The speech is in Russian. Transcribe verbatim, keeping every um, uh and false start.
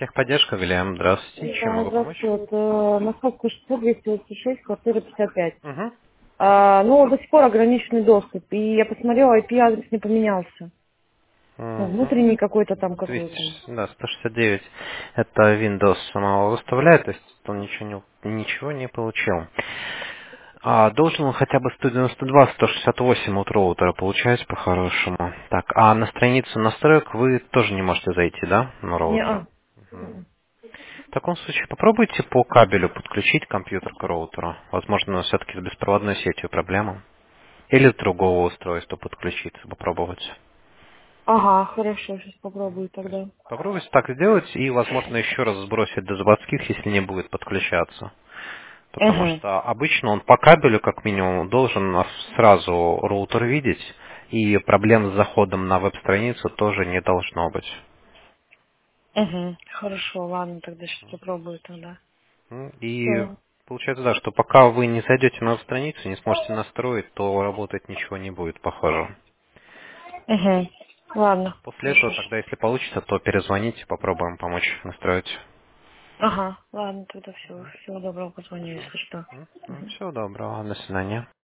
Техподдержка, Вильям. Здравствуйте. Чем Да, могу помочь? здравствуйте. Вот, э, Московская шестьсот двести восемьдесят шесть, квартира пятьдесят пять. Угу. А, ну, до сих пор ограниченный доступ. И я посмотрела, ай пи-адрес не поменялся. Ну, Угу. внутренний какой-то там двести, какой-то. да, сто шестьдесят девять. Это Windows самого выставляет, то есть он ничего не, ничего не получил. А должен он хотя бы сто девяносто два сто шестьдесят восемь от роутера получать по-хорошему. Так, а на страницу настроек вы тоже не можете зайти, да, на роутер? Не-а. Мгм. В таком случае попробуйте по кабелю подключить компьютер к роутеру. Возможно, все-таки с беспроводной сетью проблема. Или с другого устройства подключиться, попробовать. Ага, хорошо, сейчас попробую То есть тогда. попробуйте так сделать и, возможно, еще раз сбросить до заводских, если не будет подключаться. Потому Угу. что обычно он по кабелю, как минимум, должен нас сразу роутер видеть, и проблем с заходом на веб-страницу тоже не должно быть. Угу. Хорошо, ладно, тогда сейчас попробую тогда. М, И Все. получается, да, что пока вы не зайдете на веб-страницу, не сможете настроить, то работать ничего не будет, похоже. Угу. Ладно, После этого, хорошо. тогда, если получится, то перезвоните, попробуем помочь настроить. Ага, ладно, тогда все. Всего доброго, позвоню, если что. Всего доброго, до свидания.